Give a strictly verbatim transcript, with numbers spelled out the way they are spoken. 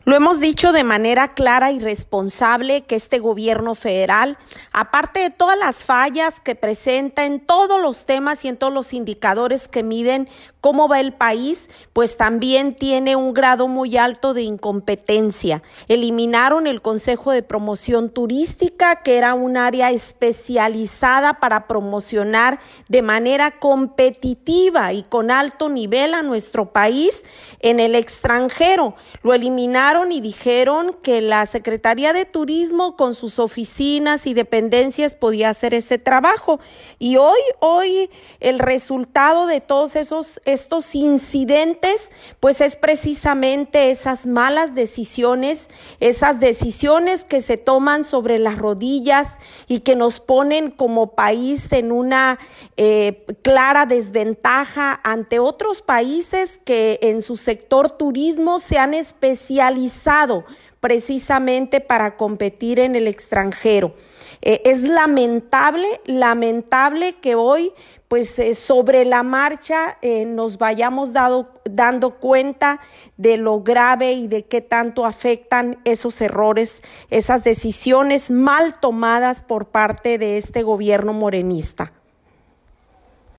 Lo hemos dicho de manera clara y responsable que este gobierno federal, aparte de todas las fallas que presenta en todos los temas y en todos los indicadores que miden cómo va el país, pues también tiene un grado muy alto de incompetencia. Eliminaron el Consejo de Promoción Turística, que era un área especializada para promocionar de manera competitiva y con alto nivel a nuestro país en el extranjero. Lo eliminaron y dijeron que la Secretaría de Turismo con sus oficinas y dependencias podía hacer ese trabajo. Y hoy, hoy el resultado de todos esos estos incidentes, pues es precisamente esas malas decisiones, esas decisiones que se toman sobre las rodillas y que nos ponen como país en una eh, clara desventaja ante otros países que en su sector turismo se han especializado precisamente para competir en el extranjero. Eh, es lamentable, lamentable que hoy, pues eh, sobre la marcha, eh, nos vayamos dado, dando cuenta de lo grave y de qué tanto afectan esos errores, esas decisiones mal tomadas por parte de este gobierno morenista.